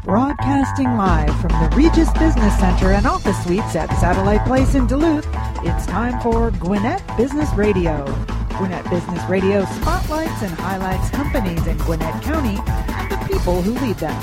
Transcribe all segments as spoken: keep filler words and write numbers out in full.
Broadcasting live from the Regis Business Center and office suites at Satellite Place in Duluth, it's time for Gwinnett Business Radio. Gwinnett Business Radio spotlights and highlights companies in Gwinnett County and the people who lead them.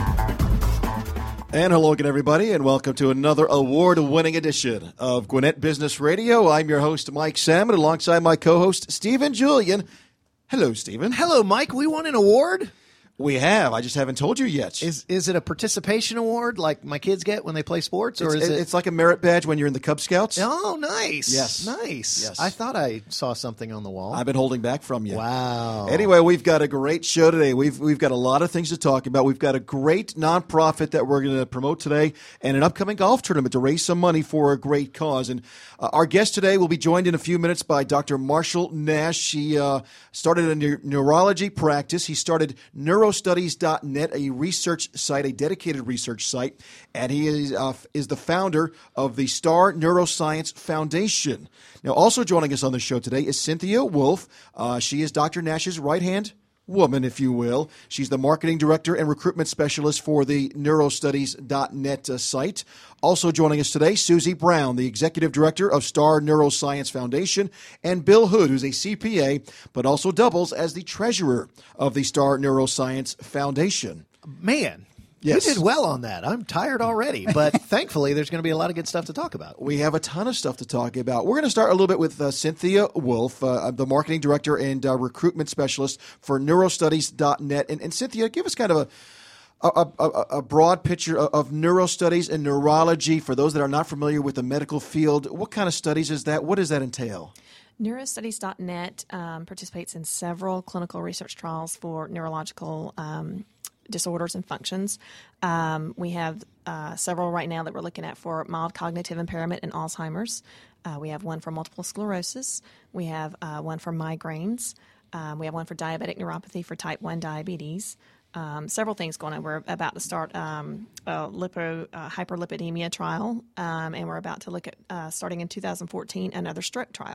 And hello again, everybody, and welcome to another award-winning edition of Gwinnett Business Radio. I'm your host, Mike Salmon, alongside my co-host, Stephen Julian. Hello, Stephen. Hello, Mike. We won an award? We have. I just haven't told you yet. Is is it a participation award like my kids get when they play sports? Or it's, is it... it's like a merit badge when you're in the Cub Scouts. Oh, nice. Yes. Nice. Yes. I thought I saw something on the wall. I've been holding back from you. Wow. Anyway, we've got a great show today. We've we've got a lot of things to talk about. We've got a great nonprofit that we're going to promote today and an upcoming golf tournament to raise some money for a great cause. And uh, our guest today will be joined in a few minutes by Doctor Marshall Nash. He uh, started a neur- neurology practice. He started neurostudies dot net, a research site, a dedicated research site, and he is uh, is the founder of the Star Neuroscience Foundation. Now, also joining us on the show today is Cynthia Wolf. Uh, she is Doctor Nash's right-hand woman, if you will. She's the marketing director and recruitment specialist for the neurostudies dot net uh, site. Also joining us today, Susie Brown, the executive director of Star Neuroscience Foundation, and Bill Hood, who's a C P A, but also doubles as the treasurer of the Star Neuroscience Foundation. Man. Yes. You did well on that. I'm tired already, but thankfully there's going to be a lot of good stuff to talk about. We have a ton of stuff to talk about. We're going to start a little bit with uh, Cynthia Wolf, uh, the marketing director and uh, recruitment specialist for neurostudies dot net. And, and Cynthia, give us kind of a A, a, a broad picture of, of neurostudies and neurology for those that are not familiar with the medical field. What kind of studies is that? What does that entail? neurostudies dot net um, participates in several clinical research trials for neurological um, disorders and functions. Um, we have uh, several right now that we're looking at for mild cognitive impairment and Alzheimer's. Uh, we have one for multiple sclerosis. We have uh, one for migraines. Um, we have one for diabetic neuropathy for type one diabetes. Um, several things going on. We're about to start um, a lipo, uh, hyperlipidemia trial, um, and we're about to look at, uh, starting in two thousand fourteen, another stroke trial.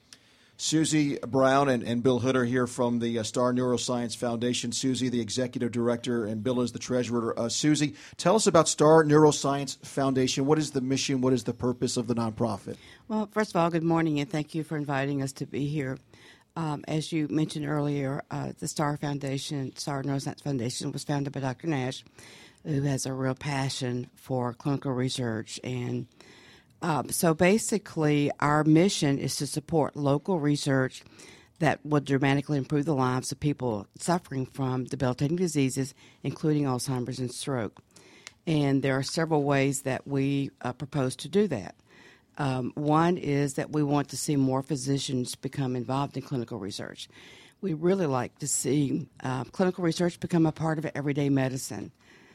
Susie Brown and, and Bill Hood are here from the uh, Star Neuroscience Foundation. Susie, the executive director, and Bill is the treasurer. Uh, Susie, tell us about Star Neuroscience Foundation. What is the mission? What is the purpose of the nonprofit? Well, first of all, good morning, and thank you for inviting us to be here. Um, as you mentioned earlier, uh, the Star Foundation, Star Neuroscience Foundation, was founded by Doctor Nash, who has a real passion for clinical research. And um, so basically, our mission is to support local research that will dramatically improve the lives of people suffering from debilitating diseases, including Alzheimer's and stroke. And there are several ways that we uh, propose to do that. Um, one is that we want to see more physicians become involved in clinical research. We really like to see uh, clinical research become a part of everyday medicine.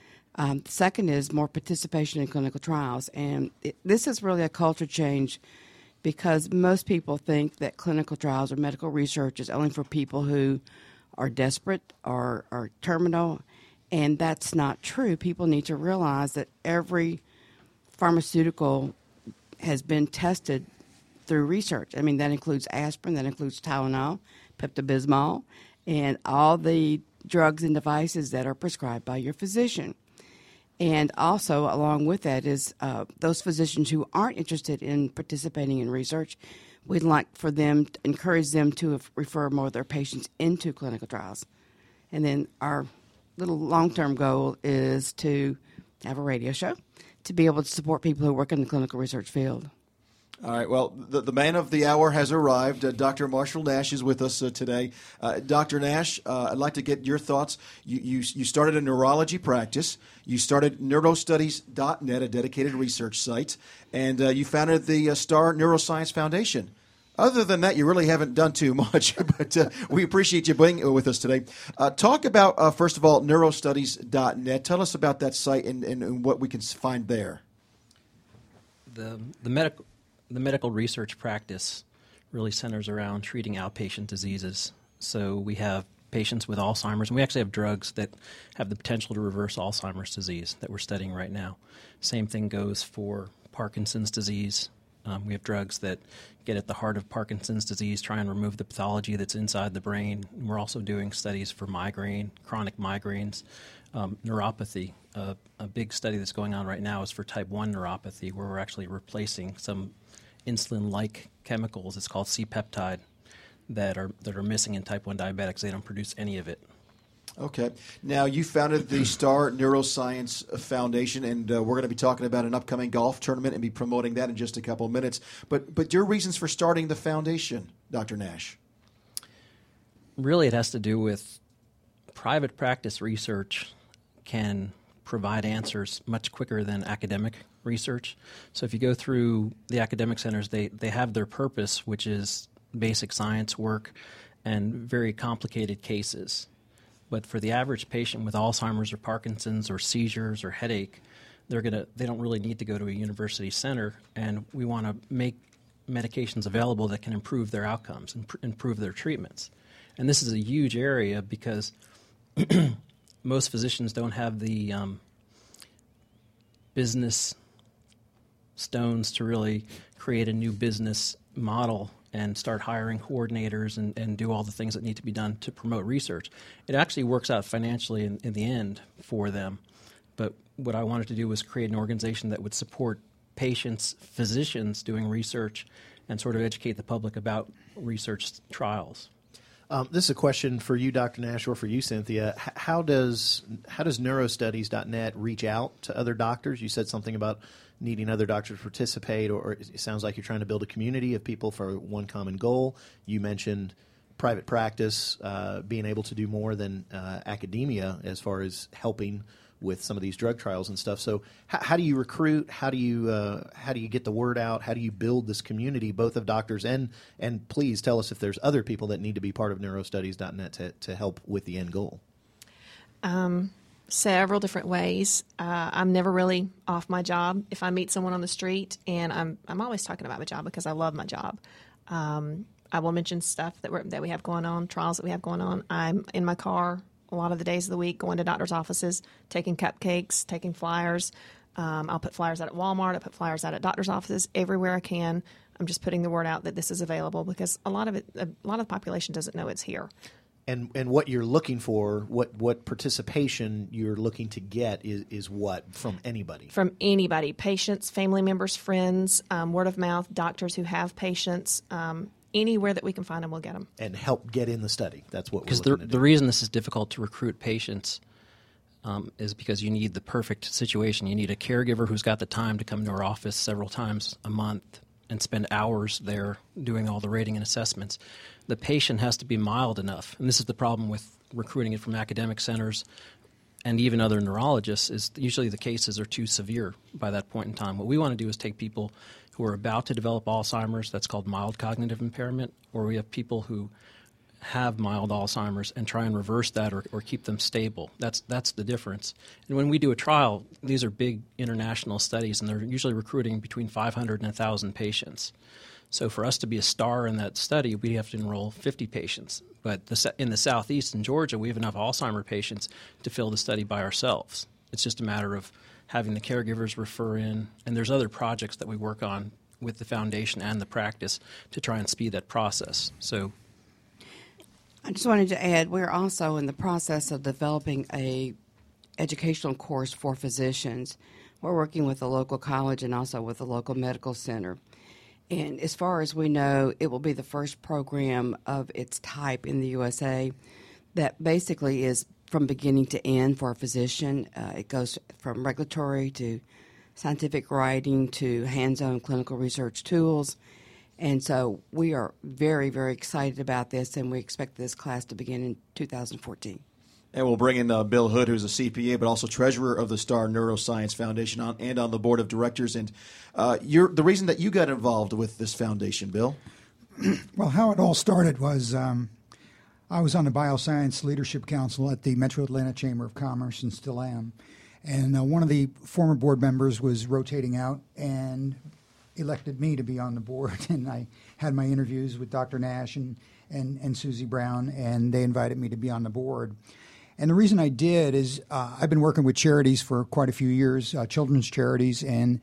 Um, the second is more participation in clinical trials. And it, this is really a culture change because most people think that clinical trials or medical research is only for people who are desperate or are terminal, and that's not true. People need to realize that every pharmaceutical has been tested through research. I mean, that includes aspirin, that includes Tylenol, Pepto-Bismol, and all the drugs and devices that are prescribed by your physician. And also, along with that is uh, those physicians who aren't interested in participating in research, we'd like for them, to encourage them to refer more of their patients into clinical trials. And then our little long-term goal is to have a radio show to be able to support people who work in the clinical research field. All right. Well, the, the man of the hour has arrived. Uh, Doctor Marshall Nash is with us uh, today. Uh, Doctor Nash, uh, I'd like to get your thoughts. You, you you started a neurology practice. You started neurostudies dot net, a dedicated research site, and uh, you founded the uh, Star Neuroscience Foundation. Other than that, you really haven't done too much, but uh, we appreciate you being with us today. Uh, talk about, uh, first of all, neurostudies dot net. Tell us about that site and, and, and what we can find there. The the medical the medical research practice really centers around treating outpatient diseases. So we have patients with Alzheimer's, and we actually have drugs that have the potential to reverse Alzheimer's disease that we're studying right now. Same thing goes for Parkinson's disease. Um, we have drugs that get at the heart of Parkinson's disease, try and remove the pathology that's inside the brain. We're also doing studies for migraine, chronic migraines. um, neuropathy. Uh, a big study that's going on right now is for type one neuropathy, where we're actually replacing some insulin-like chemicals. It's called C-peptide that are that are missing in type one diabetics. They don't produce any of it. Okay. Now, you founded the Star Neuroscience Foundation, and uh, we're going to be talking about an upcoming golf tournament and be promoting that in just a couple of minutes. But but your reasons for starting the foundation, Doctor Nash? Really, it has to do with private practice research can provide answers much quicker than academic research. So if you go through the academic centers, they, they have their purpose, which is basic science work and very complicated cases. But for the average patient with Alzheimer's or Parkinson's or seizures or headache, they're gonna they don't really need to go to a university center, and we want to make medications available that can improve their outcomes and pr- improve their treatments. And this is a huge area because most physicians don't have the um, business stones to really create a new business model and start hiring coordinators and, and do all the things that need to be done to promote research. It actually works out financially in, in the end for them. But what I wanted to do was create an organization that would support patients, physicians doing research, and sort of educate the public about research trials. Um, this is a question for you, Doctor Nash, or for you, Cynthia. H- how does how does neurostudies dot net reach out to other doctors? You said something about needing other doctors to participate, or, or it sounds like you're trying to build a community of people for one common goal. You mentioned private practice, uh, being able to do more than uh, academia as far as helping with some of these drug trials and stuff. So h- how do you recruit? How do you uh, how do you get the word out? How do you build this community, both of doctors and and please tell us if there's other people that need to be part of neurostudies dot net to, to help with the end goal? Um, several different ways. Uh, I'm never really off my job. If I meet someone on the street, and I'm I'm always talking about my job because I love my job. Um, I will mention stuff that we're, that we have going on, trials that we have going on. I'm in my car a lot of the days of the week, going to doctors' offices, taking cupcakes, taking flyers. Um, I'll put flyers out at Walmart. I put flyers out at doctors' offices, everywhere I can. I'm just putting the word out that this is available because a lot of it, a lot of the population doesn't know it's here. And and what you're looking for, what, what participation you're looking to get is, is what from anybody? From anybody, patients, family members, friends, um, word of mouth, doctors who have patients. Um, Anywhere that we can find them, we'll get them. And help get in the study. That's what we're Because looking the, to do. the reason this is difficult to recruit patients um, is because you need the perfect situation. You need a caregiver who's got the time to come to our office several times a month and spend hours there doing all the rating and assessments. The patient has to be mild enough. And this is the problem with recruiting it from academic centers and even other neurologists is usually the cases are too severe by that point in time. What we want to do is take people who are about to develop Alzheimer's, that's called mild cognitive impairment, or we have people who have mild Alzheimer's and try and reverse that or, or keep them stable. That's that's the difference. And when we do a trial, these are big international studies, and they're usually recruiting between five hundred and one thousand patients. So for us to be a star in that study, we have to enroll fifty patients. But the, in the southeast in Georgia, we have enough Alzheimer patients to fill the study by ourselves. It's just a matter of having the caregivers refer in, and there's other projects that we work on with the foundation and the practice to try and speed that process. So, I just wanted to add, we're also in the process of developing a educational course for physicians. We're working with a local college and also with a local medical center. And as far as we know, it will be the first program of its type in the U S A that basically is from beginning to end for a physician. Uh, it goes from regulatory to scientific writing to hands-on clinical research tools. And so we are very, very excited about this, and we expect this class to begin in two thousand fourteen. And we'll bring in uh, Bill Hood, who's a C P A, but also treasurer of the Star Neuroscience Foundation on, and on the board of directors. And uh, you're, the reason that you got involved with this foundation, Bill? Well, how it all started was um, I was on the Bioscience Leadership Council at the Metro Atlanta Chamber of Commerce and still am. And uh, one of the former board members was rotating out and elected me to be on the board. And I had my interviews with Doctor Nash and, and, and Susie Brown, and they invited me to be on the board. And the reason I did is uh, I've been working with charities for quite a few years, uh, children's charities, and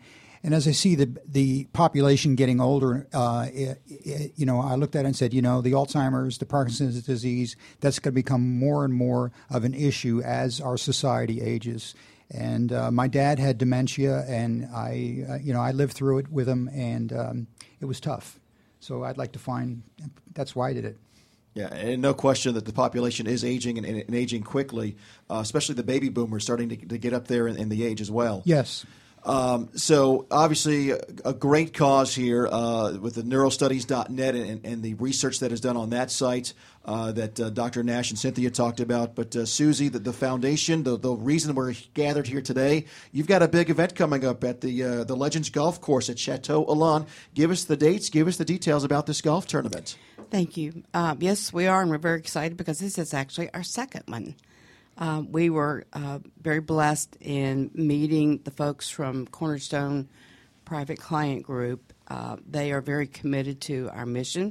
And as I see the the population getting older, uh, it, it, you know, I looked at it and said, you know, the Alzheimer's, the Parkinson's disease, that's going to become more and more of an issue as our society ages. And uh, my dad had dementia, and I, uh, you know, I lived through it with him, and um, it was tough. So I'd like to find, that's why I did it. Yeah, and no question that the population is aging and, and aging quickly, uh, especially the baby boomers starting to, to get up there in, in the age as well. Yes. Um, so obviously a, a great cause here uh, with the neurostudies dot net and, and the research that is done on that site uh, that uh, Doctor Nash and Cynthia talked about. But uh, Susie, the, the foundation, the, the reason we're gathered here today, you've got a big event coming up at the uh, the Legends Golf Course at Chateau Elan. Give us the dates, give us the details about this golf tournament. Thank you. Um, yes, we are, and we're very excited because this is actually our second one. Um, we were uh, very blessed in meeting the folks from Cornerstone Private Client Group. Uh, they are very committed to our mission,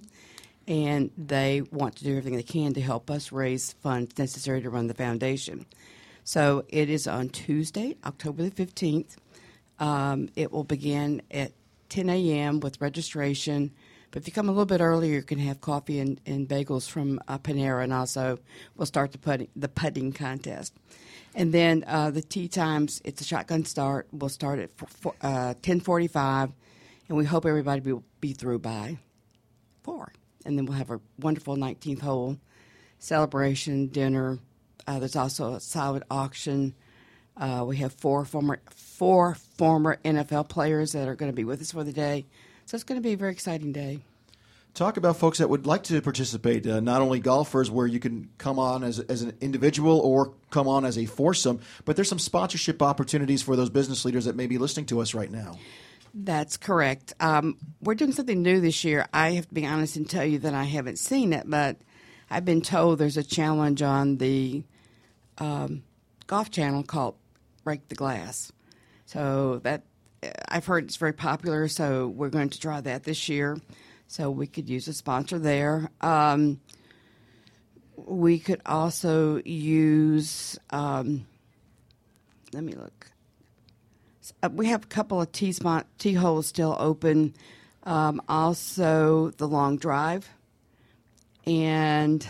and they want to do everything they can to help us raise funds necessary to run the foundation. So it is on Tuesday, October the fifteenth. Um, it will begin at ten a.m. with registration. But if you come a little bit earlier, you can have coffee and, and bagels from uh, Panera, and also we'll start the putting, the putting contest. And then uh, the tee times, it's a shotgun start. We'll start at uh, ten forty-five, and we hope everybody will be through by four. And then we'll have a wonderful nineteenth hole celebration, dinner. Uh, there's also a silent auction. Uh, we have four former four former N F L players that are going to be with us for the day. So it's going to be a very exciting day. Talk about folks that would like to participate, uh, not only golfers where you can come on as, as an individual or come on as a foursome, but there's some sponsorship opportunities for those business leaders that may be listening to us right now. That's correct. Um, we're doing something new this year. I have to be honest and tell you that I haven't seen it, but I've been told there's a challenge on the um, Golf Channel called Break the Glass. So that I've heard it's very popular, so we're going to try that this year. So we could use a sponsor there. Um, we could also use, um, let me look. Uh, we have a couple of tee, spot, tee holes still open. Um, also, the long drive and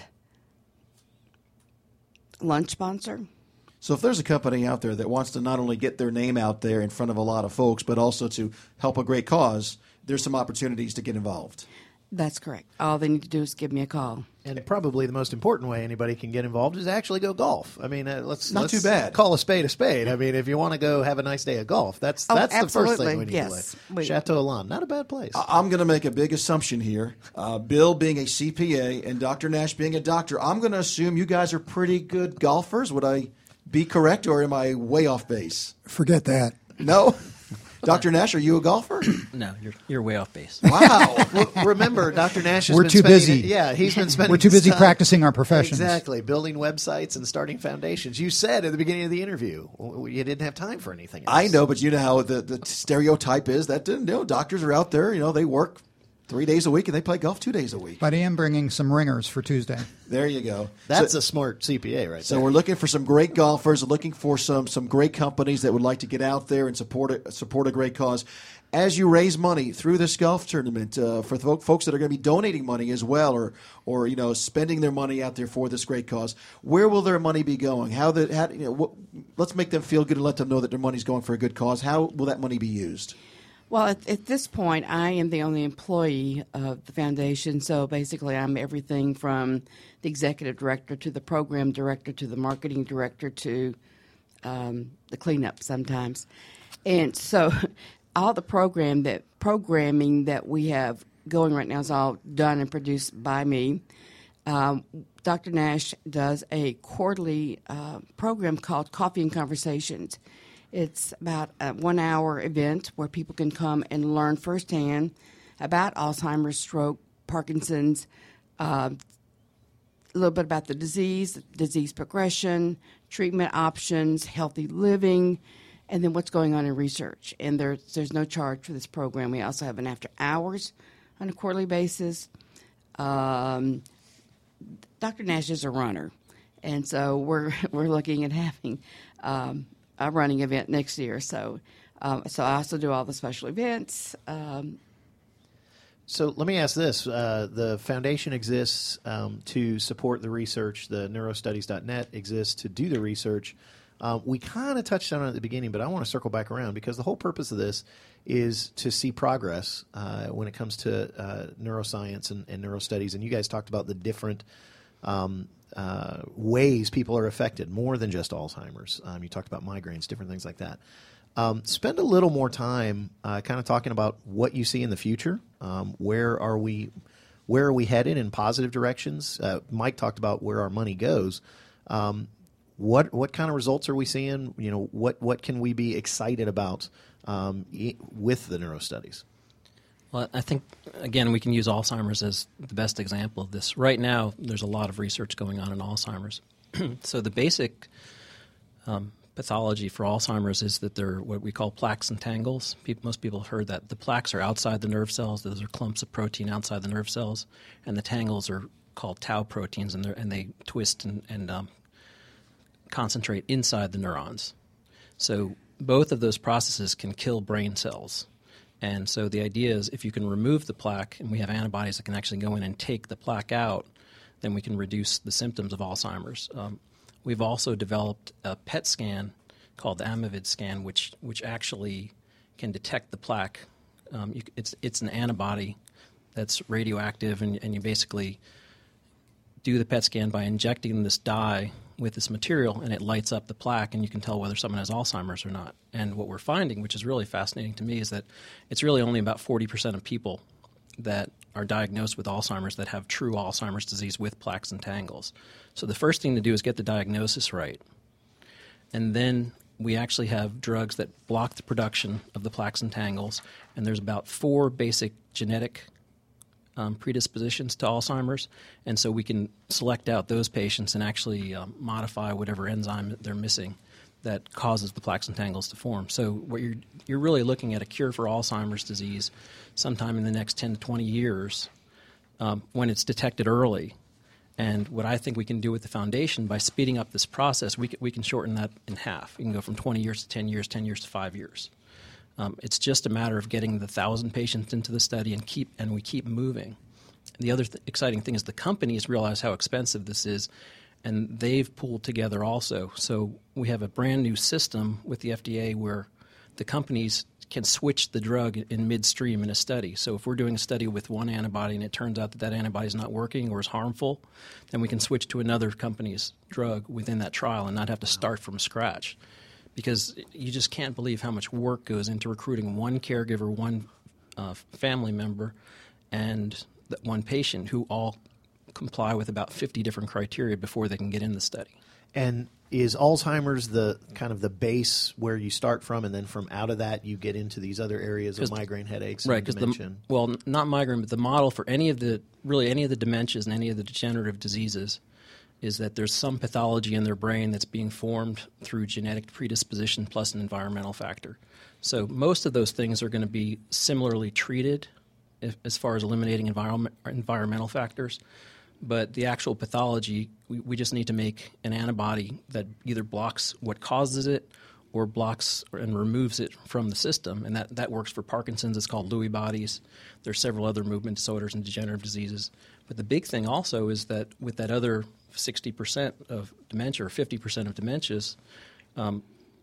lunch sponsor. So if there's a company out there that wants to not only get their name out there in front of a lot of folks, but also to help a great cause, there's some opportunities to get involved. That's correct. All they need to do is give me a call. And probably the most important way anybody can get involved is actually go golf. I mean, uh, let's not let's too bad. Call a spade a spade. I mean, if you want to go have a nice day of golf, that's Oh, that's the first absolutely. thing we need Yes. to do. We- Chateau Elan, not a bad place. I- I'm going to make a big assumption here. Uh, Bill being a C P A and Doctor Nash being a doctor, I'm going to assume you guys are pretty good golfers. Would I be correct, or am I way off base? Forget that. No? Doctor Nash, are you a golfer? No, you're you're way off base. Wow. Well, remember, Doctor Nash has We're been too spending- busy. Yeah, he's been spending. We're too busy his time- practicing our professions. Exactly, building websites and starting foundations. You said at the beginning of the interview you didn't have time for anything else. I know, but you know how the, the stereotype is that you know, doctors are out there, you know, they work three days a week and they play golf two days a week. But I am bringing some ringers for Tuesday. There you go. That's so, a smart C P A right So there. we're looking for some great golfers, looking for some some great companies that would like to get out there and support a, support a great cause. As you raise money through this golf tournament, uh, for th- folks that are going to be donating money as well, or or you know spending their money out there for this great cause, where will their money be going? How the how, you know, what, let's make them feel good and let them know that their money's going for a good cause. How will that money be used? Well, at, at this point, I am the only employee of the foundation, so basically I'm everything from the executive director to the program director to the marketing director to um, the cleanup sometimes. And so all the program that programming that we have going right now is all done and produced by me. Um, Doctor Nash does a quarterly uh, program called Coffee and Conversations. It's about a one-hour event where people can come and learn firsthand about Alzheimer's, stroke, Parkinson's, uh, a little bit about the disease, disease progression, treatment options, healthy living, and then what's going on in research. And there's, there's no charge for this program. We also have an after hours on a quarterly basis. Um, Doctor Nash is a runner, and so we're we're looking at having um, a running event next year. So Um, so I also do all the special events. Um, So let me ask this. Uh, the foundation exists um, to support the research. The neurostudies dot net exists to do the research. Um, we kind of touched on it at the beginning, but I want to circle back around because the whole purpose of this is to see progress uh, when it comes to uh, neuroscience and, and neurostudies. And you guys talked about the different um, uh, ways people are affected, more than just Alzheimer's. Um, you talked about migraines, different things like that. Um, spend a little more time uh, kind of talking about what you see in the future. Um, where are we where are we headed in positive directions? Uh, Mike talked about where our money goes. Um, what what kind of results are we seeing? You know, what, what can we be excited about um, with the neurostudies? Well, I think, again, we can use Alzheimer's as the best example of this. Right now, there's a lot of research going on in Alzheimer's. So the basic um, pathology for Alzheimer's is that they're what we call plaques and tangles. People, most people have heard that. The plaques are outside the nerve cells. Those are clumps of protein outside the nerve cells. And the tangles are called tau proteins, and, and they twist and, and um, concentrate inside the neurons. So both of those processes can kill brain cells. And so the idea is if you can remove the plaque, and we have antibodies that can actually go in and take the plaque out, then we can reduce the symptoms of Alzheimer's. Um, we've also developed a P E T scan called the Amyvid scan, which which actually can detect the plaque. Um, you, it's it's an antibody that's radioactive, and, and you basically do the P E T scan by injecting this dye with this material, and it lights up the plaque, and you can tell whether someone has Alzheimer's or not. And what we're finding, which is really fascinating to me, is that it's really only about forty percent of people that are diagnosed with Alzheimer's that have true Alzheimer's disease with plaques and tangles. So the first thing to do is get the diagnosis right. And then we actually have drugs that block the production of the plaques and tangles, and there's about four basic genetic Um, predispositions to Alzheimer's, and so we can select out those patients and actually um, modify whatever enzyme they're missing that causes the plaques and tangles to form. So what you're you're really looking at a cure for Alzheimer's disease sometime in the next ten to twenty years um, when it's detected early. And what I think we can do with the foundation, by speeding up this process, we can, we can shorten that in half. We can go from twenty years to ten years, ten years to five years. Um, it's just a matter of getting the thousand patients into the study and keep and we keep moving. The other th- exciting thing is the companies realize how expensive this is, and they've pulled together also. So we have a brand new system with the F D A where the companies can switch the drug in midstream in a study. So if we're doing a study with one antibody and it turns out that that antibody is not working or is harmful, then we can switch to another company's drug within that trial and not have to start from scratch. Because you just can't believe how much work goes into recruiting one caregiver, one uh, family member, and th- one patient who all comply with about fifty different criteria before they can get in the study. And is Alzheimer's the kind of the base where you start from, and then from out of that you get into these other areas of migraine, headaches, right, and dementia? The, well, n- not migraine, but the model for any of the really any of the dementias and any of the degenerative diseases is that there's some pathology in their brain that's being formed through genetic predisposition plus an environmental factor. So most of those things are going to be similarly treated if, as far as eliminating environment, environmental factors. But the actual pathology, we, we just need to make an antibody that either blocks what causes it or blocks and removes it from the system. And that, that works for Parkinson's. It's called Lewy bodies. There's several other movement disorders and degenerative diseases. But the big thing also is that with that other sixty percent of dementia or fifty percent of dementias, um,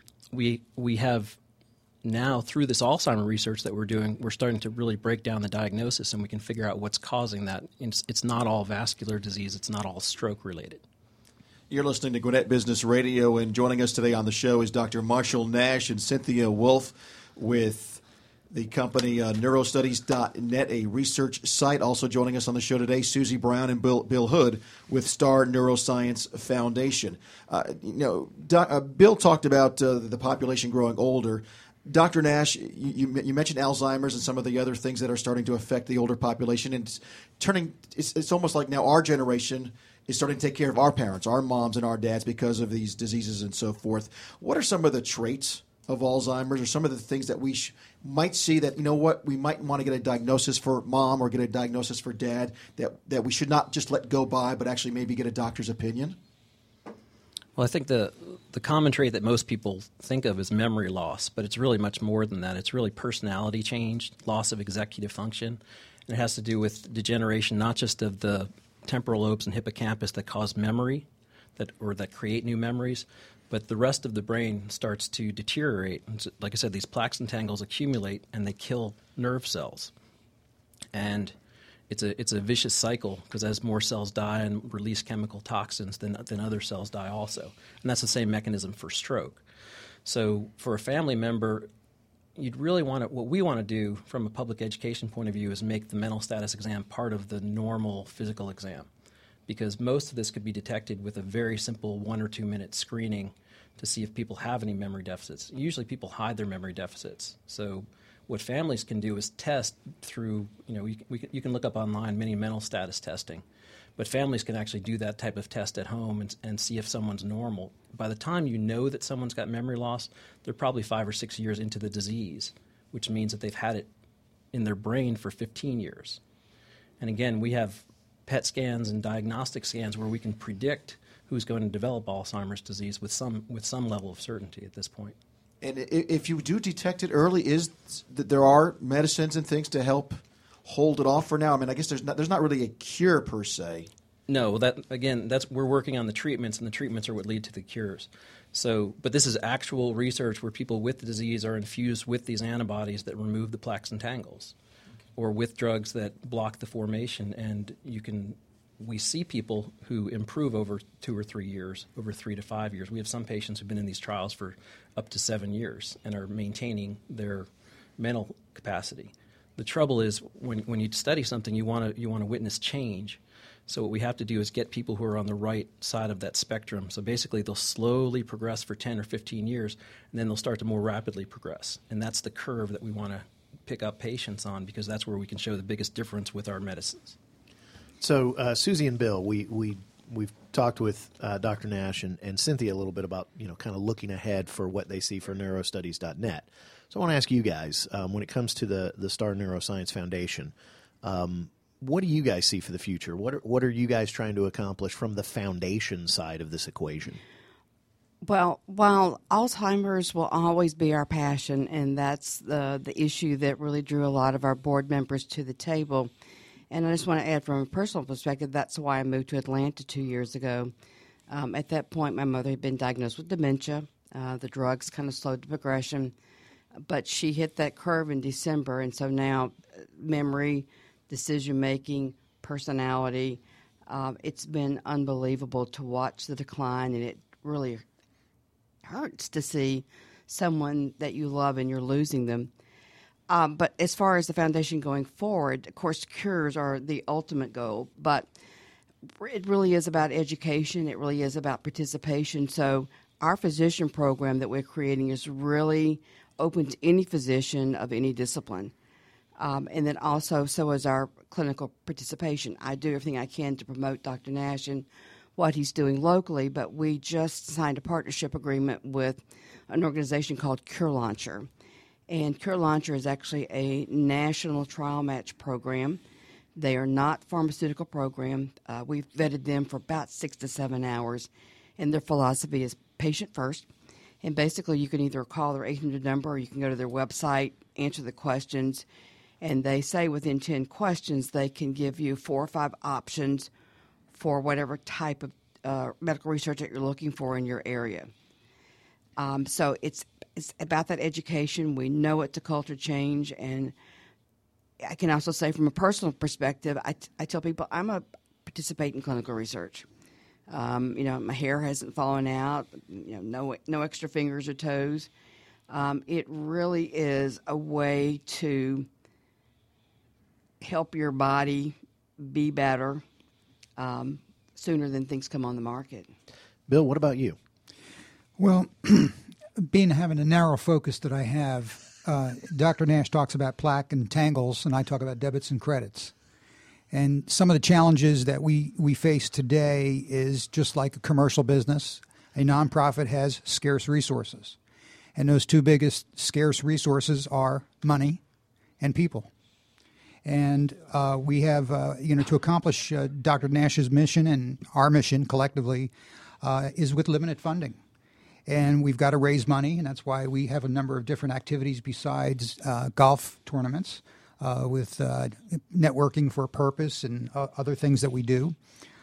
we we have now, through this Alzheimer's research that we're doing, we're starting to really break down the diagnosis, and we can figure out what's causing that. It's, it's not all vascular disease. It's not all stroke-related. You're listening to Gwinnett Business Radio, and joining us today on the show is Doctor Marshall Nash and Cynthia Wolf with the company uh, neurostudies dot net, a research site. Also joining us on the show today, Susie Brown and Bill, Bill Hood with Star Neuroscience Foundation. Uh, you know, Do, uh, Bill talked about uh, the population growing older. Doctor Nash, you, you mentioned Alzheimer's and some of the other things that are starting to affect the older population, and it's turning. It's, it's almost like now our generation is starting to take care of our parents, our moms and our dads, because of these diseases and so forth. What are some of the traits of Alzheimer's, or some of the things that we sh- might see that, you know what, we might want to get a diagnosis for mom or get a diagnosis for dad that that we should not just let go by, but actually maybe get a doctor's opinion? Well, I think the the common trait that most people think of is memory loss, but it's really much more than that. It's really personality change, loss of executive function. And it has to do with degeneration, not just of the temporal lobes and hippocampus that cause memory, that or that create new memories, but the rest of the brain starts to deteriorate. And so, like I said, these plaques and tangles accumulate and they kill nerve cells. And it's a it's a vicious cycle because as more cells die and release chemical toxins, then then other cells die also. And that's the same mechanism for stroke. So for a family member, you'd really want to, what we want to do from a public education point of view is make the mental status exam part of the normal physical exam, because most of this could be detected with a very simple one or two minute screening to see if people have any memory deficits. Usually people hide their memory deficits. So what families can do is test through, you know, we, we can, you can look up online many mental status testing, but families can actually do that type of test at home and, and see if someone's normal. By the time you know that someone's got memory loss, they're probably five or six years into the disease, which means that they've had it in their brain for fifteen years. And again, we have P E T scans and diagnostic scans where we can predict who's going to develop Alzheimer's disease with some with some level of certainty at this point. And if you do detect it early, is that there are medicines and things to help hold it off for now? I mean, I guess there's not there's not really a cure per se. No, that again, that's we're working on the treatments, and the treatments are what lead to the cures. So, but this is actual research where people with the disease are infused with these antibodies that remove the plaques and tangles, or with drugs that block the formation, and you can. We see people who improve over two or three years, over three to five years. We have some patients who've been in these trials for up to seven years and are maintaining their mental capacity. The trouble is when when you study something, you want to you want to witness change. So what we have to do is get people who are on the right side of that spectrum. So basically, they'll slowly progress for ten or fifteen years, and then they'll start to more rapidly progress. And that's the curve that we want to pick up patients on, because that's where we can show the biggest difference with our medicines. So, uh, Susie and Bill, we, we, we've talked with uh, Doctor Nash and, and Cynthia a little bit about, you know, kind of looking ahead for what they see for neurostudies dot net. So I want to ask you guys, um, when it comes to the, the Star Neuroscience Foundation, um, what do you guys see for the future? What are, what are you guys trying to accomplish from the foundation side of this equation? Well, while Alzheimer's will always be our passion, and that's the, the issue that really drew a lot of our board members to the table, and I just want to add from a personal perspective, that's why I moved to Atlanta two years ago. Um, at that point, my mother had been diagnosed with dementia. Uh, the drugs kind of slowed the progression, but she hit that curve in December, and so now memory, decision-making, personality, uh, it's been unbelievable to watch the decline, and it really hurts to see someone that you love and you're losing them. Um, but as far as the foundation going forward, of course, cures are the ultimate goal, but it really is about education. It really is about participation. So our physician program that we're creating is really open to any physician of any discipline. Um, and then also, so is our clinical participation. I do everything I can to promote Doctor Nash and what he's doing locally, but we just signed a partnership agreement with an organization called Cure Launcher. And Cure Launcher is actually a national trial match program. They are not pharmaceutical program. Uh, we've vetted them for about six to seven hours, and their philosophy is patient first. And basically, you can either call their eight hundred number or you can go to their website, answer the questions, and they say within ten questions they can give you four or five options for whatever type of uh, medical research that you're looking for in your area. Um, so it's it's about that education. We know it's a culture change, and I can also say from a personal perspective, I, t- I tell people I'm a participate in clinical research. Um, you know, my hair hasn't fallen out. You know, no no extra fingers or toes. Um, it really is a way to help your body be better um, sooner than things come on the market. Bill, what about you? Well, being having a narrow focus that I have, uh, Doctor Nash talks about plaque and tangles, and I talk about debits and credits. And some of the challenges that we, we face today is just like a commercial business. A nonprofit has scarce resources. And those two biggest scarce resources are money and people. And uh, we have, uh, you know, to accomplish uh, Doctor Nash's mission and our mission collectively, uh, is with limited funding. And we've got to raise money, and that's why we have a number of different activities besides uh, golf tournaments uh, with uh, networking for a purpose and uh, other things that we do.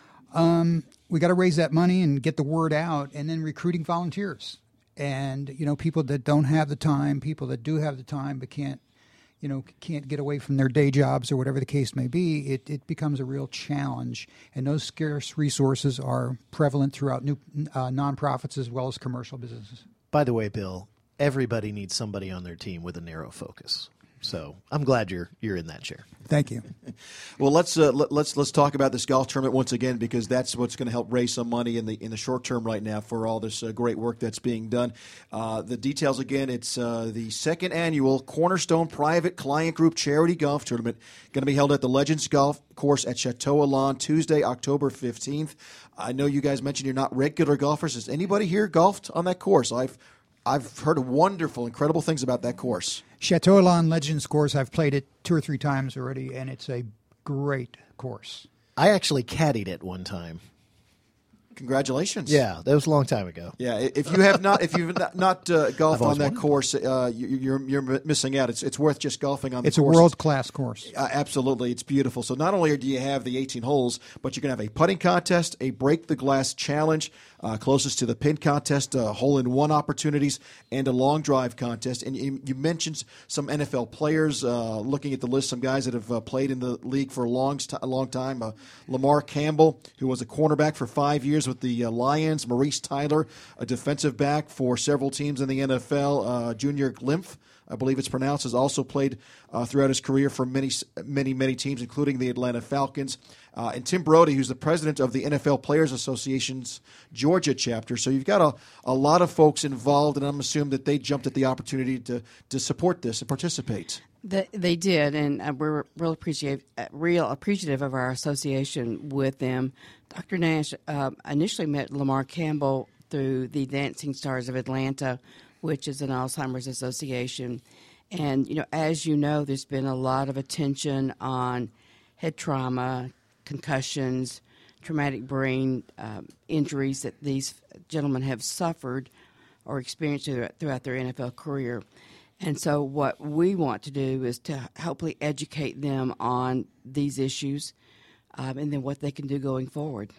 Um, we got to raise that money and get the word out, and then recruiting volunteers. And, you know, people that don't have the time, people that do have the time but can't, you know, can't get away from their day jobs or whatever the case may be, it, it becomes a real challenge. And those scarce resources are prevalent throughout new uh, nonprofits as well as commercial businesses. By the way, Bill, everybody needs somebody on their team with a narrow focus. So I'm glad you're you're in that chair. Thank you. Well, let's uh, let, let's let's talk about this golf tournament once again, because that's what's going to help raise some money in the in the short term right now for all this uh, great work that's being done. Uh, the details again: it's uh, the second annual Cornerstone Private Client Group Charity Golf Tournament, going to be held at the Legends Golf Course at Chateau Elan Tuesday, October fifteenth. I know you guys mentioned you're not regular golfers. Has anybody here golfed on that course? I've I've heard wonderful, incredible things about that course. Chateau Elan Legends course, I've played it two or three times already, and it's a great course. I actually caddied it one time. Congratulations! Yeah, that was a long time ago. Yeah, if you have not, if you've not, not uh, golfed on that wanted. course, uh, you, you're you're missing out. It's it's worth just golfing on the It's course. a world class course. Uh, absolutely, it's beautiful. So not only do you have the eighteen holes, but you're going to have a putting contest, a break the glass challenge, uh, closest to the pin contest, uh, hole in one opportunities, and a long drive contest. And you, you mentioned some N F L players. Uh, looking at the list, some guys that have uh, played in the league for a long a long time. Uh, Lamar Campbell, who was a cornerback for five years with the uh, Lions. Maurice Tyler, a defensive back for several teams in the N F L. Uh, Junior Glimpf, I believe it's pronounced, has also played uh, throughout his career for many, many, many teams, including the Atlanta Falcons. Uh, and Tim Brody, who's the president of the N F L Players Association's Georgia chapter. So you've got a, a lot of folks involved, and I'm assuming that they jumped at the opportunity to, to support this and participate. They, they did, and uh, we're real appreciative, uh, real appreciative of our association with them. Doctor Nash uh, initially met Lamar Campbell through the Dancing Stars of Atlanta, which is an Alzheimer's association. And, you know, as you know, there's been a lot of attention on head trauma, concussions, traumatic brain um, injuries that these gentlemen have suffered or experienced throughout their N F L career. And so what we want to do is to hopefully educate them on these issues um, and then what they can do going forward.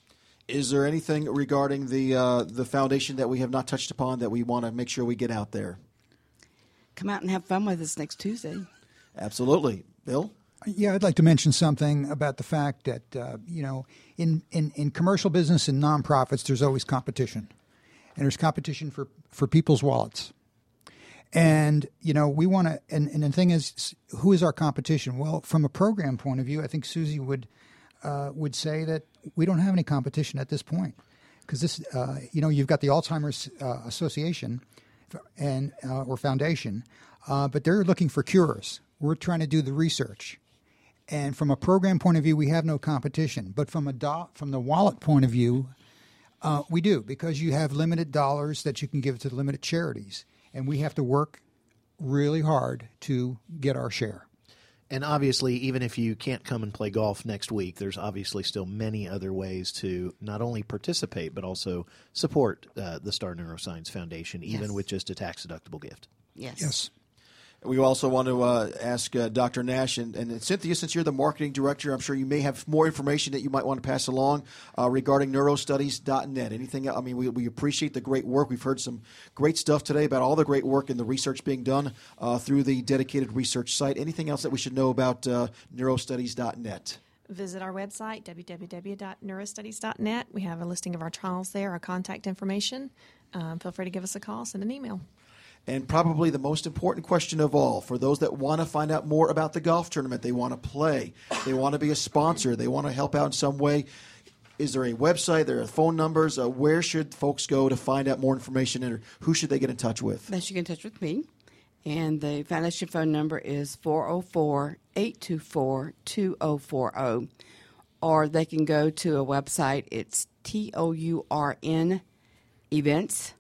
Is there anything regarding the uh, the foundation that we have not touched upon that we want to make sure we get out there? Come out and have fun with us next Tuesday. Absolutely. Bill? Yeah, I'd like to mention something about the fact that, uh, you know, in, in, in commercial business and nonprofits, there's always competition. And there's competition for, for people's wallets. And, you know, we want to, and, and the thing is, who is our competition? Well, from a program point of view, I think Susie would uh, would say that we don't have any competition at this point. Because this, uh, you know, you've got the Alzheimer's uh, Association and uh, or Foundation, uh, but they're looking for cures. We're trying to do the research. And from a program point of view, we have no competition. But from a do- from the wallet point of view, uh, we do, because you have limited dollars that you can give to limited charities. And we have to work really hard to get our share. And obviously, even if you can't come and play golf next week, there's obviously still many other ways to not only participate, but also support uh, the Star Neuroscience Foundation, even Yes. with just a tax-deductible gift. Yes. Yes. We also want to uh, ask uh, Doctor Nash and, and Cynthia, since you're the marketing director, I'm sure you may have more information that you might want to pass along uh, regarding neurostudies dot net. Anything? I mean, we, we appreciate the great work. We've heard some great stuff today about all the great work and the research being done uh, through the dedicated research site. Anything else that we should know about uh, neurostudies dot net? Visit our website, w w w dot neurostudies dot net. We have a listing of our trials there, our contact information. Um, feel free to give us a call, send an email. And probably the most important question of all, for those that want to find out more about the golf tournament, they want to play, they want to be a sponsor, they want to help out in some way, is there a website, there are phone numbers? Uh, where should folks go to find out more information, or who should they get in touch with? They should get in touch with me. And the foundation phone number is four oh four, eight two four, two oh four oh. Or they can go to a website. It's T O U R N events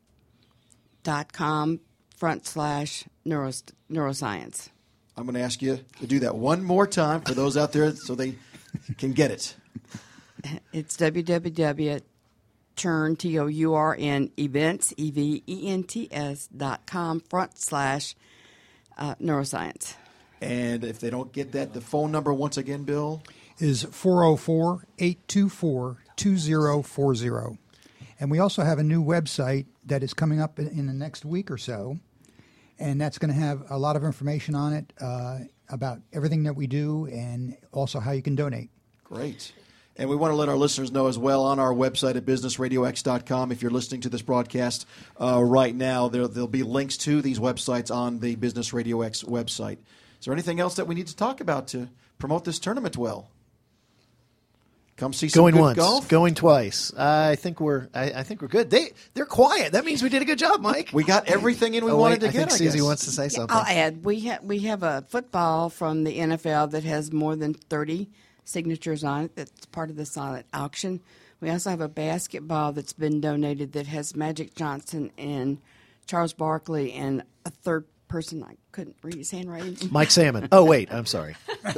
dot com front slash neuros, neuroscience. I'm going to ask you to do that one more time for those out there so they can get it. It's w w w Turn, T O U R N, events, E V E N T S dot com front slash uh, neuroscience. And if they don't get that, the phone number once again, Bill? Is four oh four, eight two four, two oh four oh. And we also have a new website that is coming up in, in the next week or so. And that's going to have a lot of information on it uh, about everything that we do and also how you can donate. Great. And we want to let our listeners know as well on our website at business radio x dot com. If you're listening to this broadcast uh, right now, there, there'll be links to these websites on the Business Radio X website. Is there anything else that we need to talk about to promote this tournament well? Come see some going good once, golf. Going twice. I think we're. I, I think we're good. They they're quiet. That means we did a good job, Mike. We got everything in we oh, wanted wait, to I get. think I Susie guess. wants to say something. I'll add, we, ha- we have a football from the N F L that has more than thirty signatures on it. That's part of the silent auction. We also have a basketball that's been donated that has Magic Johnson and Charles Barkley and a third person. I couldn't read his handwriting. Mike Salmon. Oh, wait. I'm sorry.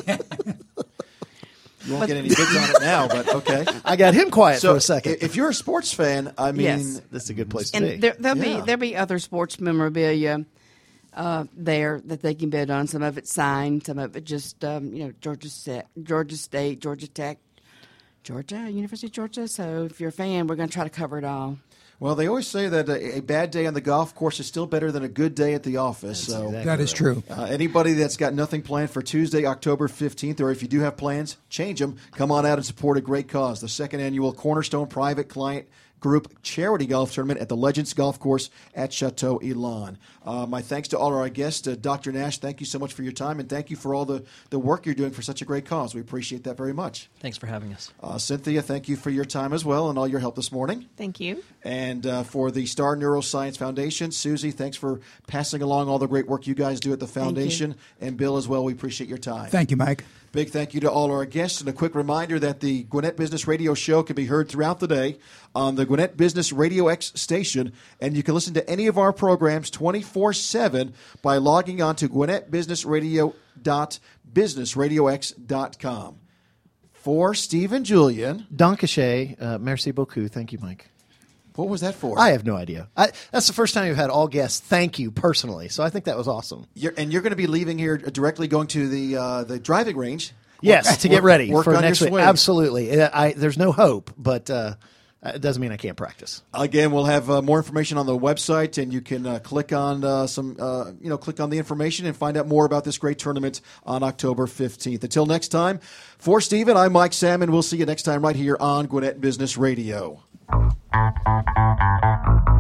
You won't get any bids on it now, but okay. I got him quiet So for a second. if you're a sports fan, I mean, Yes. That's a good place to And be. there, there'll Yeah. be there'll be other sports memorabilia uh, there that they can bid on. Some of it signed, some of it just um, you know Georgia State, Georgia State, Georgia Tech, Georgia, University of Georgia. So if you're a fan, we're going to try to cover it all. well, they always say that a, a bad day on the golf course is still better than a good day at the office. so exactly That is right. true. Uh, anybody that's got nothing planned for Tuesday, October fifteenth, or if you do have plans, change them. Come on out and support a great cause. The second annual Cornerstone Private Client Group Charity Golf Tournament at the Legends Golf Course at Chateau Elan. Uh, my thanks to all our guests. Uh, Doctor Nash, thank you so much for your time, and thank you for all the, the work you're doing for such a great cause. We appreciate that very much. Thanks for having us. Uh, Cynthia, thank you for your time as well and all your help this morning. Thank you. And uh, for the Star Neuroscience Foundation, Susie, thanks for passing along all the great work you guys do at the foundation. And Bill as well, we appreciate your time. Thank you, Mike. Big thank you to all our guests, and a quick reminder that the Gwinnett Business Radio Show can be heard throughout the day on the Gwinnett Business Radio X station, and you can listen to any of our programs twenty-four seven by logging on to gwinnett business radio dot business radio x dot com. For Stephen Julian, Dankeschön. Uh, merci beaucoup. Thank you, Mike. what was that for? I have no idea. I, that's the first time you've had all guests thank you personally, so I think that was awesome. You're, and you're going to be leaving here directly going to the uh, the driving range. Yes, Work- to get work- ready work for on next your week. swing. Absolutely. I, I, there's no hope, but uh, it doesn't mean I can't practice. Again, we'll have uh, more information on the website, and you can uh, click on uh, some, uh, you know, click on the information and find out more about this great tournament on October fifteenth. Until next time, for Stephen, I'm Mike Salmon. We'll see you next time right here on Gwinnett Business Radio.